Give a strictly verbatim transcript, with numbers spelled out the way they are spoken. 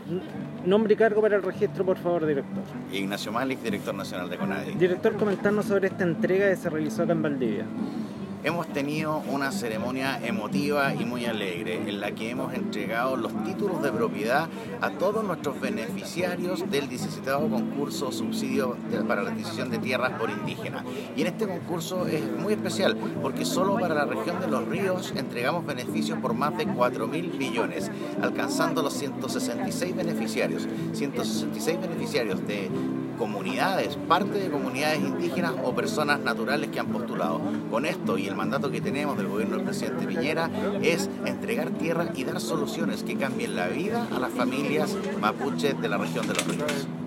Nombre y cargo para el registro, por favor, director. Ignacio Malik, director nacional de CONADI. Director, comentarnos sobre esta entrega que se realizó acá en Valdivia. Hemos tenido una ceremonia emotiva y muy alegre en la que hemos entregado los títulos de propiedad a todos nuestros beneficiarios del diecisietavo concurso subsidio para la adquisición de tierras por indígenas. Y en este concurso es muy especial porque solo para la región de Los Ríos entregamos beneficios por más de cuatro mil millones, alcanzando los ciento sesenta y seis beneficiarios. ciento sesenta y seis beneficiarios de comunidades, parte de comunidades indígenas o personas naturales que han postulado. Con esto y el mandato que tenemos del gobierno del presidente Piñera es entregar tierra y dar soluciones que cambien la vida a las familias mapuches de la región de Los Ríos.